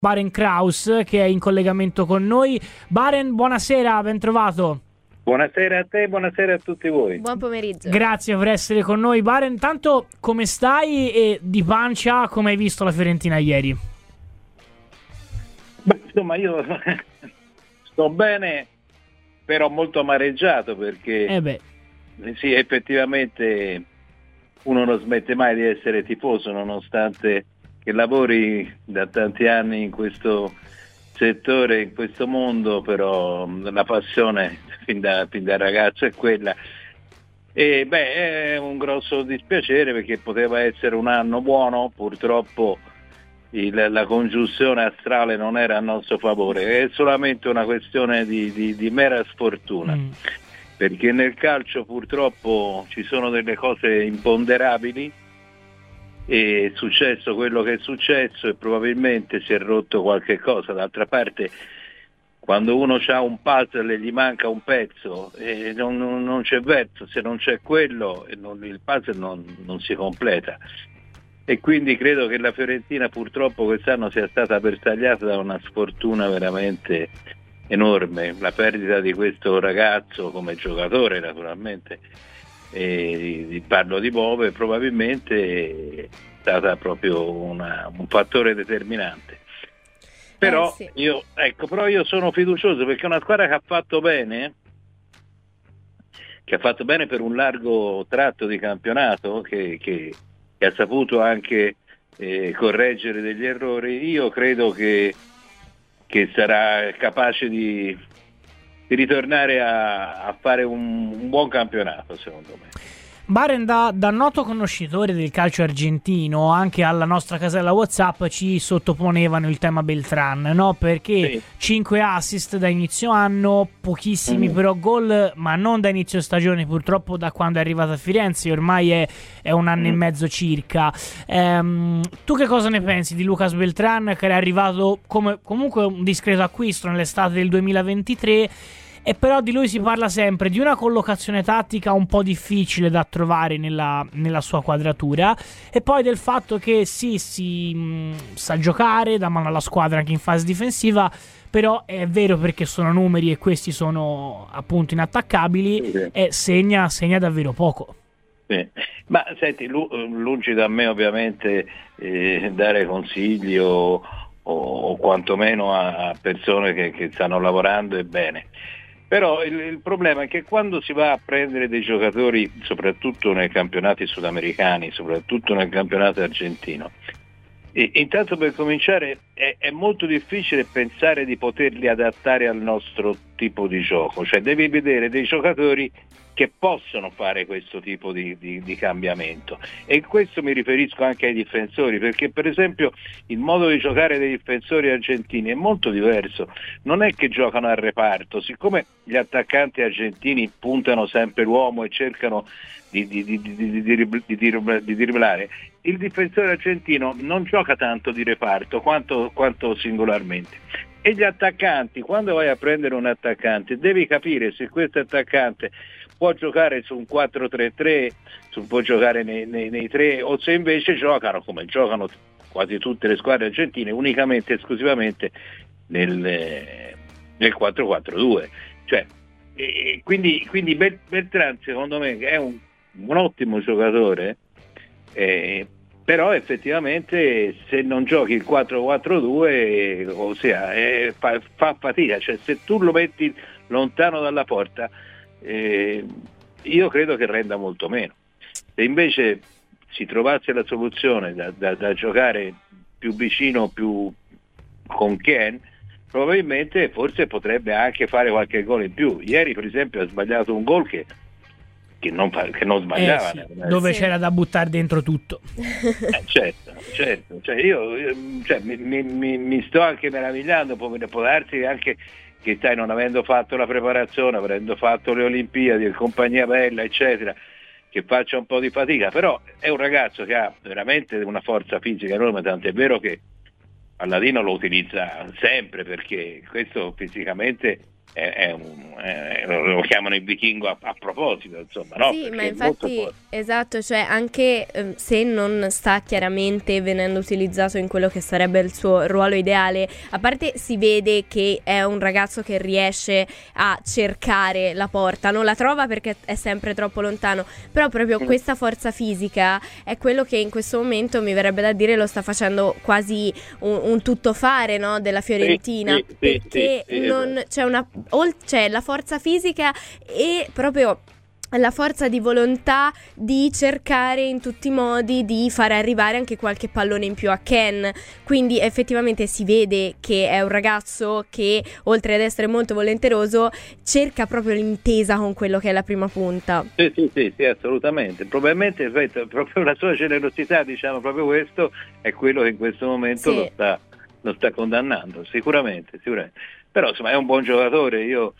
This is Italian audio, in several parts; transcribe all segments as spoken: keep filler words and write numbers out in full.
Baren Kraus, che è in collegamento con noi. Baren, buonasera, ben trovato. Buonasera a te, buonasera a tutti voi. Buon pomeriggio. Grazie per essere con noi, Baren. Intanto, come stai e di pancia, come hai visto la Fiorentina ieri? Beh, insomma, io sto bene, però molto amareggiato perché Eh beh. sì, effettivamente uno non smette mai di essere tifoso, nonostante che lavori da tanti anni in questo settore, in questo mondo, però la passione fin da, fin da ragazzo è quella. E beh, è un grosso dispiacere perché poteva essere un anno buono, purtroppo il, la congiunzione astrale non era a nostro favore, è solamente una questione di, di, di mera sfortuna, mm. perché nel calcio purtroppo ci sono delle cose imponderabili. È successo quello che è successo e probabilmente si è rotto qualche cosa. D'altra parte, quando uno ha un puzzle e gli manca un pezzo, eh, non, non, non c'è verso, se non c'è quello non, il puzzle non, non si completa. E quindi credo che la Fiorentina purtroppo quest'anno sia stata bersagliata da una sfortuna veramente enorme. La perdita di questo ragazzo come giocatore, naturalmente, e parlo di Bove, probabilmente è stata proprio una, un fattore determinante. Però, eh sì. io, ecco, però io sono fiducioso perché è una squadra che ha fatto bene, che ha fatto bene per un largo tratto di campionato, che, che, che ha saputo anche eh, correggere degli errori. Io credo che, che sarà capace di di ritornare a, a fare un, un buon campionato, secondo me. Baren, da, da noto conoscitore del calcio argentino, anche alla nostra casella WhatsApp ci sottoponevano il tema Beltran, no? Perché sì. cinque assist da inizio anno, pochissimi mm. però gol, ma non da inizio stagione, purtroppo da quando è arrivato a Firenze, ormai è, è un anno mm. e mezzo circa. Ehm, tu che cosa ne pensi di Lucas Beltran, che è arrivato come comunque un discreto acquisto nell'estate del duemilaventitré? E però di lui si parla sempre di una collocazione tattica un po' difficile da trovare nella, nella sua quadratura, e poi del fatto che sì, si mh, sa giocare, dà mano alla squadra anche in fase difensiva, però è vero perché sono numeri e questi sono appunto inattaccabili, sì. e segna, segna davvero poco. Sì. Ma senti, lungi da me ovviamente eh, dare consigli o, o, o quantomeno a persone che, che stanno lavorando e bene. Però il, il problema è che quando si va a prendere dei giocatori, soprattutto nei campionati sudamericani, soprattutto nel campionato argentino, e, intanto per cominciare è, è molto difficile pensare di poterli adattare al nostro tipo di gioco, cioè devi vedere dei giocatori che possono fare questo tipo di, di, di cambiamento, e in questo mi riferisco anche ai difensori, perché per esempio il modo di giocare dei difensori argentini è molto diverso, non è che giocano al reparto, siccome gli attaccanti argentini puntano sempre l'uomo e cercano di, di, di, di, di, di, di, di dribblare, il difensore argentino non gioca tanto di reparto quanto, quanto singolarmente. E gli attaccanti, quando vai a prendere un attaccante, devi capire se questo attaccante può giocare su un quattro tre tre, su, può giocare nei, nei, nei tre, o se invece giocano, come giocano quasi tutte le squadre argentine, unicamente, esclusivamente nel, nel quattro quattro due. Cioè, e quindi, quindi Beltran secondo me è un, un ottimo giocatore, eh, però effettivamente se non giochi il quattro quattro due, ossia, eh, fa, fa fatica, cioè se tu lo metti lontano dalla porta, eh, io credo che renda molto meno. Se invece si trovasse la soluzione da, da, da giocare più vicino, più con Ken, probabilmente forse potrebbe anche fare qualche gol in più. Ieri per esempio ha sbagliato un gol che Che non, che non sbagliava, eh sì, dove sì. c'era da buttare dentro tutto. Eh, certo, certo. Cioè io, io cioè, mi, mi, mi sto anche meravigliando, può, può darsi anche che stai non avendo fatto la preparazione, avendo fatto le Olimpiadi e compagnia bella, eccetera, che faccia un po' di fatica, però è un ragazzo che ha veramente una forza fisica enorme, tant'è vero che Palladino lo utilizza sempre, perché questo fisicamente è, è un, è, lo chiamano il vichingo a, a proposito, insomma, no? Sì, Perché ma è infatti, molto... esatto, cioè anche eh, se non sta chiaramente venendo utilizzato in quello che sarebbe il suo ruolo ideale, a parte si vede che è un ragazzo che riesce a cercare la porta, non la trova perché è sempre troppo lontano, però proprio Mm. questa forza fisica è quello che in questo momento mi verrebbe da dire lo sta facendo quasi un, un tuttofare, no, della Fiorentina, Sì, sì, sì, perché sì, sì, non esatto. c'è una ol- c'è la forza fisica e proprio la forza di volontà di cercare in tutti i modi di fare arrivare anche qualche pallone in più a Ken. Quindi effettivamente si vede che è un ragazzo che, oltre ad essere molto volenteroso, cerca proprio l'intesa con quello che è la prima punta. Sì, sì, sì, sì, assolutamente. Probabilmente aspetta, proprio la sua generosità, diciamo, proprio questo è quello che in questo momento Sì. lo sta, lo sta condannando, sicuramente, sicuramente. Però insomma è un buon giocatore, io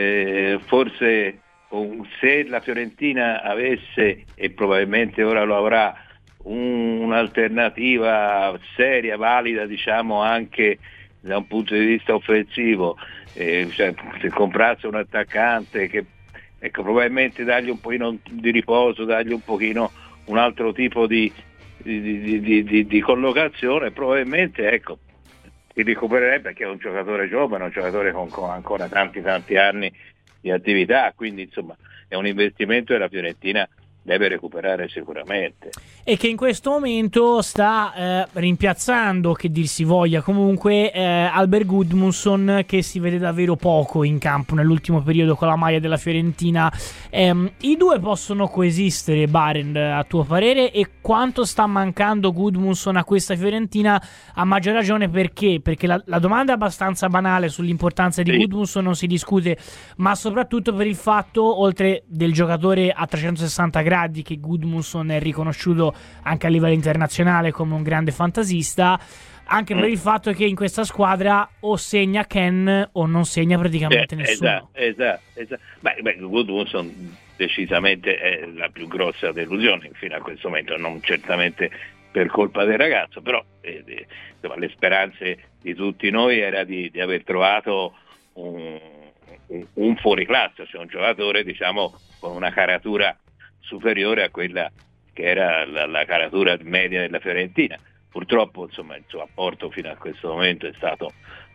eh, forse con- se la Fiorentina avesse, e probabilmente ora lo avrà, un- un'alternativa seria, valida, diciamo anche da un punto di vista offensivo, eh, cioè, se comprasse un attaccante che, ecco, probabilmente dargli un pochino di riposo, dargli un pochino un altro tipo di, di, di- di- di- di collocazione, probabilmente, ecco, si recupererebbe, perché è un giocatore giovane, un giocatore con, con ancora tanti tanti anni di attività, quindi insomma è un investimento che la Fiorentina deve recuperare sicuramente. E che in questo momento sta eh, rimpiazzando, che dir si voglia comunque, eh, Albert Gudmundsson, che si vede davvero poco in campo nell'ultimo periodo con la maglia della Fiorentina. Ehm, I due possono coesistere, Barend, a tuo parere? E quanto sta mancando Gudmundsson a questa Fiorentina? A maggior ragione perché? Perché la, la domanda è abbastanza banale sull'importanza di Sì. Gudmundsson, non si discute, ma soprattutto per il fatto, oltre del giocatore a trecentosessanta gradi, che Gudmundsson è riconosciuto anche a livello internazionale come un grande fantasista, anche per il fatto che in questa squadra o segna Ken o non segna praticamente Eh, nessuno. esatto, esatto, esatto. Beh, beh, Gudmundsson decisamente è la più grossa delusione fino a questo momento, non certamente per colpa del ragazzo, però eh, eh, insomma, le speranze di tutti noi era di, di aver trovato un, un, un fuoriclasse, cioè un giocatore, diciamo, con una caratura superiore a quella che era la, la caratura media della Fiorentina. Purtroppo insomma il suo apporto fino a questo momento è stato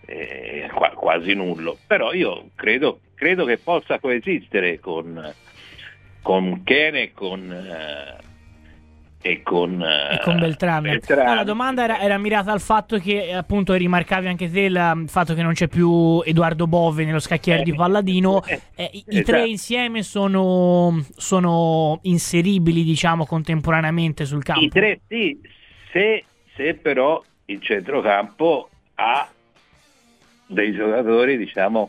eh, qua, quasi nullo, però io credo, credo che possa coesistere con, con Ken e con, eh, e con, E con Beltrame. Beltrame. No, la domanda era, era mirata al fatto che, appunto, rimarcavi anche te il um, fatto che non c'è più Edoardo Bove nello scacchiere Eh, di Palladino. eh, Eh, i, i esatto. tre insieme sono, sono inseribili, diciamo, contemporaneamente sul campo. I tre sì, se, se però il centrocampo ha dei giocatori, diciamo,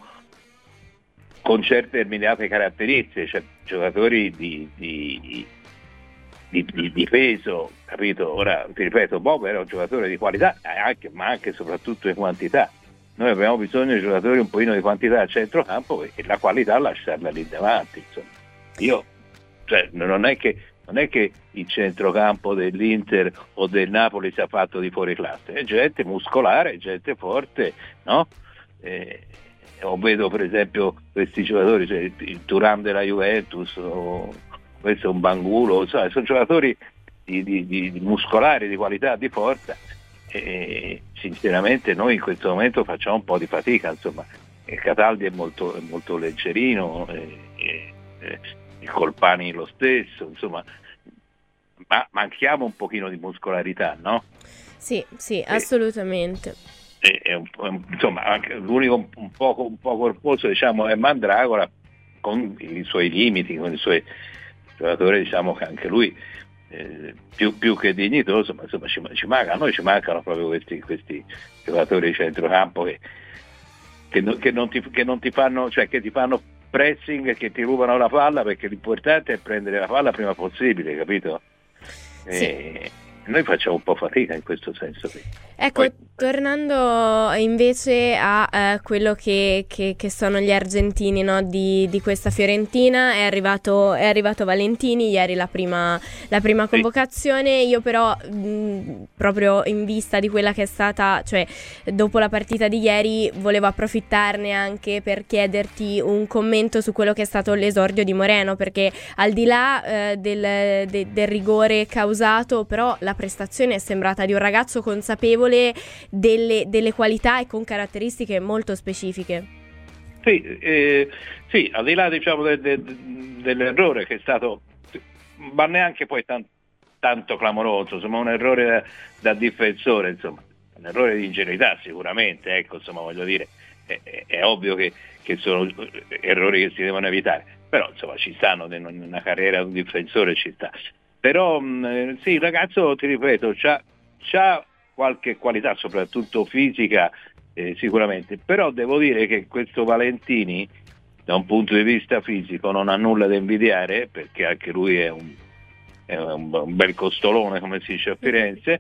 con certe determinate caratteristiche, cioè giocatori di, di, di, di, di peso, capito? Ora ti ripeto, Bob era un giocatore di qualità, anche, ma anche e soprattutto di quantità. Noi abbiamo bisogno di giocatori un pochino di quantità a centrocampo e la qualità lasciarla lì davanti. Insomma. Io, cioè, non è che non è che il centrocampo dell'Inter o del Napoli sia fatto di fuoriclasse, è gente muscolare, è gente forte, no? Eh, o vedo per esempio questi giocatori, cioè il Thuram della Juventus, o questo è un Bangulo, insomma, sono giocatori di, di, di, di muscolari, di qualità, di forza, e sinceramente noi in questo momento facciamo un po' di fatica, insomma. Il Cataldi è molto, è molto leggerino, e, e, e il Colpani lo stesso, insomma, ma manchiamo un pochino di muscolarità, no? Sì, sì, assolutamente. E, e un, insomma, anche l'unico un, un, poco, un po' corposo, diciamo, è Mandragola, con i suoi limiti, con i suoi giocatori, diciamo che anche lui eh, più, più che dignitoso, ma insomma ci, ci mancano, a noi ci mancano proprio questi, questi giocatori di centrocampo che, che, no, che, non ti, che non ti fanno, cioè che ti fanno pressing, che ti rubano la palla, perché l'importante è prendere la palla prima possibile, capito? Sì. E noi facciamo un po' fatica in questo senso. Ecco, Poi, Tornando invece a eh, quello che, che, che sono gli argentini, no, di, di questa Fiorentina, è arrivato, è arrivato Valentini ieri, la prima, la prima convocazione. Io però mh, proprio in vista di quella che è stata, cioè dopo la partita di ieri, volevo approfittarne anche per chiederti un commento su quello che è stato l'esordio di Moreno, perché al di là eh, del, de, del rigore causato, però la prestazione è sembrata di un ragazzo consapevole Delle, delle qualità e con caratteristiche molto specifiche. Sì, eh, sì, al di là diciamo de, de, dell'errore che è stato, ma neanche poi tan, tanto clamoroso, insomma un errore da, da difensore, insomma un errore di ingenuità sicuramente, ecco, insomma voglio dire, è, è, è ovvio che, che sono errori che si devono evitare, però insomma ci stanno, in una carriera di un difensore ci sta, però mh, sì, il ragazzo, ti ripeto, c'ha, c'ha qualche qualità, soprattutto fisica, eh, sicuramente, però devo dire che questo Valentini da un punto di vista fisico non ha nulla da invidiare, perché anche lui è un, è un, un bel costolone, come si dice a Firenze,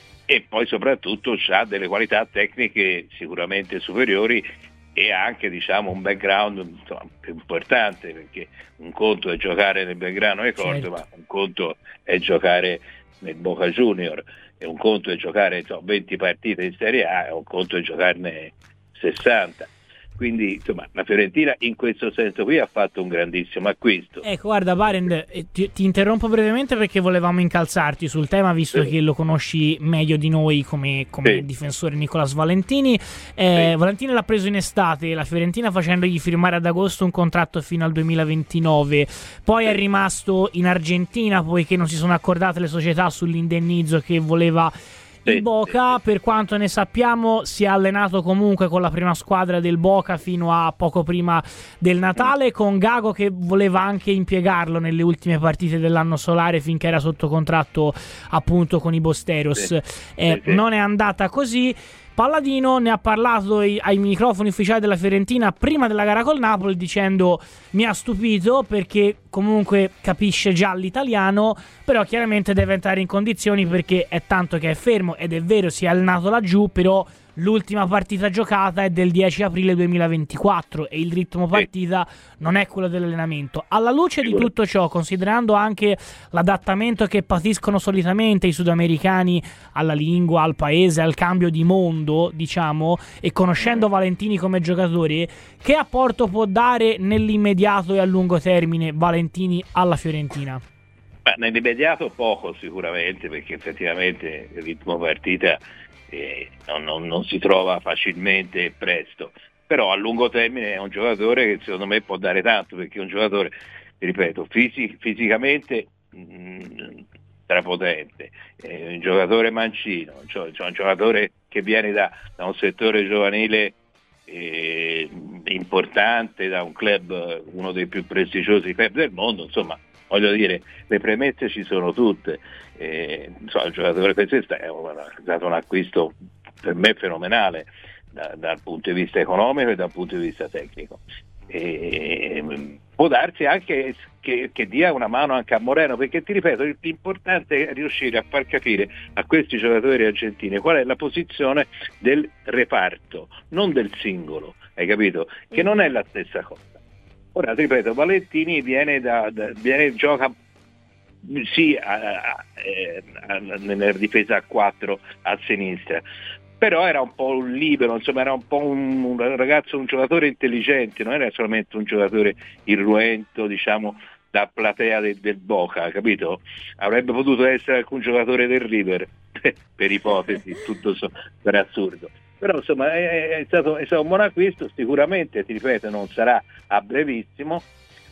e poi soprattutto ha delle qualità tecniche sicuramente superiori e anche diciamo un background insomma, più importante, perché un conto è giocare nel Belgrano e Córdoba, certo, ma un conto è giocare nel Boca Junior, e un conto è giocare insomma, venti partite in Serie A e un conto è giocarne sessanta. Quindi insomma la Fiorentina in questo senso qui ha fatto un grandissimo acquisto. Ecco, guarda Barend, ti, ti interrompo brevemente perché volevamo incalzarti sul tema, visto sì. che lo conosci meglio di noi come, come sì. difensore Nicolas Valentini. Eh, sì. Valentini l'ha preso in estate, la Fiorentina facendogli firmare ad agosto un contratto fino al duemilaventinove. Poi sì. è rimasto in Argentina poiché non si sono accordate le società sull'indennizzo che voleva il Boca. Per quanto ne sappiamo si è allenato comunque con la prima squadra del Boca fino a poco prima del Natale, con Gago che voleva anche impiegarlo nelle ultime partite dell'anno solare finché era sotto contratto appunto con i Bosteros. Sì. Eh, sì, sì. Non è andata così. Palladino ne ha parlato ai microfoni ufficiali della Fiorentina prima della gara col Napoli dicendo: mi ha stupito perché comunque capisce già l'italiano, però chiaramente deve entrare in condizioni perché è tanto che è fermo, ed è vero, si è allenato laggiù, però l'ultima partita giocata è del dieci aprile duemilaventiquattro e il ritmo partita non è quello dell'allenamento. Alla luce di tutto ciò, considerando anche l'adattamento che patiscono solitamente i sudamericani alla lingua, al paese, al cambio di mondo, diciamo, e conoscendo Valentini come giocatore, che apporto può dare nell'immediato e a lungo termine Valentini alla Fiorentina? Ma nell'immediato poco sicuramente, perché effettivamente il ritmo partita Eh, non, non, non si trova facilmente e presto, però a lungo termine è un giocatore che secondo me può dare tanto, perché è un giocatore, ripeto, fisi- fisicamente mh, strapotente, è un giocatore mancino, cioè, cioè un giocatore che viene da, da un settore giovanile eh, importante, da un club, uno dei più prestigiosi club del mondo, insomma voglio dire, le premesse ci sono tutte. Eh, insomma, il giocatore questo è stato un acquisto per me fenomenale da, dal punto di vista economico e dal punto di vista tecnico. E, può darsi anche che, che dia una mano anche a Moreno, perché ti ripeto, l'importante è riuscire a far capire a questi giocatori argentini qual è la posizione del reparto, non del singolo, hai capito? Che non è la stessa cosa. Ora ti ripeto, Valentini viene da, da viene gioca sì a, a, a, nella difesa a quattro a sinistra, però era un po' un libero, insomma era un po' un, un ragazzo, un giocatore intelligente, non era solamente un giocatore irruento, diciamo, da platea del, del Boca, capito? Avrebbe potuto essere alcun giocatore del River per ipotesi, tutto so, per assurdo. Però insomma è, è, stato, è stato un buon acquisto, sicuramente, ti ripeto, non sarà a brevissimo,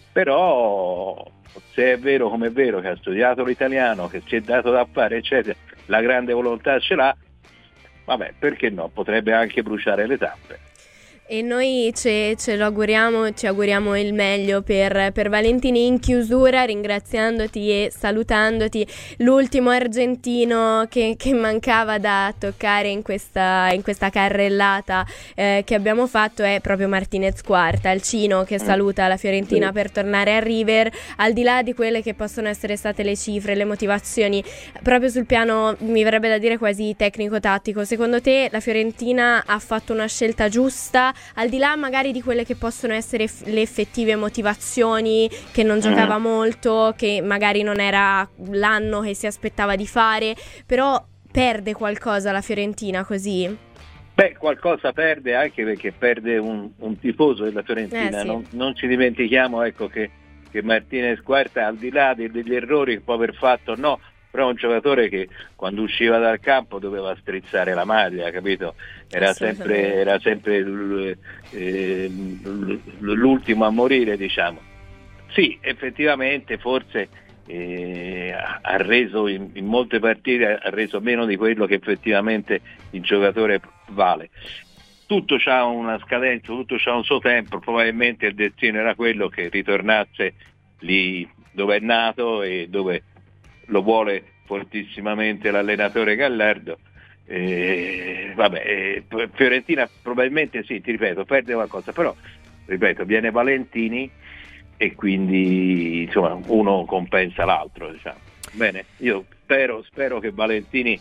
però se è vero come è vero che ha studiato l'italiano, che ci è dato da fare, eccetera, la grande volontà ce l'ha, vabbè, perché no, potrebbe anche bruciare le tappe. E noi ce, ce lo auguriamo, ci auguriamo il meglio per, per Valentini. In chiusura, ringraziandoti e salutandoti, l'ultimo argentino che, che mancava da toccare in questa, in questa carrellata eh, che abbiamo fatto è proprio Martinez Quarta, il Cino che saluta la Fiorentina per tornare a River. Al di là di quelle che possono essere state le cifre, le motivazioni, proprio sul piano, mi verrebbe da dire quasi tecnico-tattico, secondo te la Fiorentina ha fatto una scelta giusta? Al di là magari di quelle che possono essere f- le effettive motivazioni, che non giocava mm. molto, che magari non era l'anno che si aspettava di fare, però perde qualcosa la Fiorentina così? Beh, qualcosa perde, anche perché perde un, un tifoso della Fiorentina. Eh, sì. non, non ci dimentichiamo, ecco, che, che Martinez Quarta, al di là de- degli errori che può aver fatto, no, però è un giocatore che quando usciva dal campo doveva strizzare la maglia, capito? Era sempre, era sempre l, eh, l'ultimo a morire, diciamo. Sì, effettivamente forse eh, ha reso in, in molte partite ha reso meno di quello che effettivamente il giocatore vale. Tutto c'ha una scadenza, tutto c'ha un suo tempo, probabilmente il destino era quello che ritornasse lì dove è nato e dove lo vuole fortissimamente l'allenatore Gallardo. Eh, vabbè, eh, Fiorentina probabilmente sì, ti ripeto, perde qualcosa, però ripeto, viene Valentini e quindi insomma uno compensa l'altro, diciamo. Bene, io spero, spero che Valentini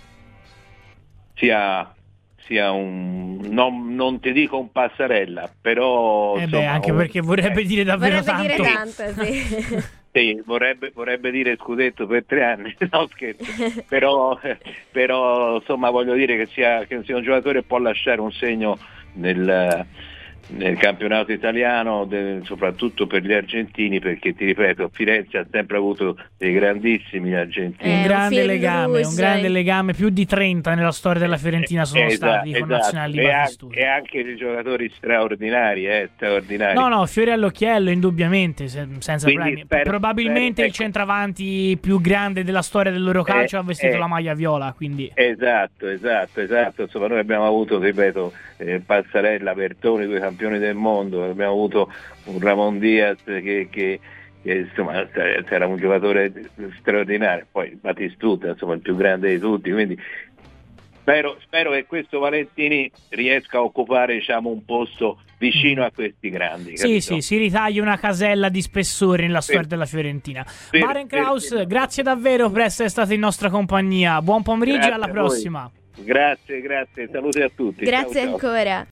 sia sia un non, non ti dico un passarella, però eh insomma, beh, anche un, perché vorrebbe eh, dire davvero vorrebbe tanto. Dire tanto sì. Sì, vorrebbe, vorrebbe dire scudetto per tre anni, no scherzo, però, però insomma voglio dire che sia, che sia un giocatore che può lasciare un segno nel, nel campionato italiano, de, soprattutto per gli argentini, perché ti ripeto, Firenze ha sempre avuto dei grandissimi argentini. Un eh, grande un legame, un grande legame, più di trenta nella storia della Fiorentina sono eh, stati esatto, con nazionali di e, Battistuta. E anche dei giocatori straordinari, eh, straordinari. No, no, fiore all'occhiello, indubbiamente, se, senza Quindi problemi. spero, Probabilmente spero, il ecco. centravanti più grande della storia del loro calcio eh, ha vestito eh, la maglia viola, quindi... Esatto, esatto, esatto. Insomma, noi abbiamo avuto, ripeto, eh, Passarella, Bertoni, due campioni del mondo, abbiamo avuto un Ramon Diaz che, che, che insomma era un giocatore straordinario, poi Battistuta, insomma, il più grande di tutti, quindi spero, spero che questo Valentini riesca a occupare, diciamo, un posto vicino a questi grandi. Sì, capito? sì, si ritaglia una casella di spessore nella storia per, della Fiorentina. per, Maren Kraus, per, grazie davvero per essere stato in nostra compagnia. Buon pomeriggio e alla prossima. Grazie, grazie, saluti a tutti. Grazie ciao, ciao. ancora.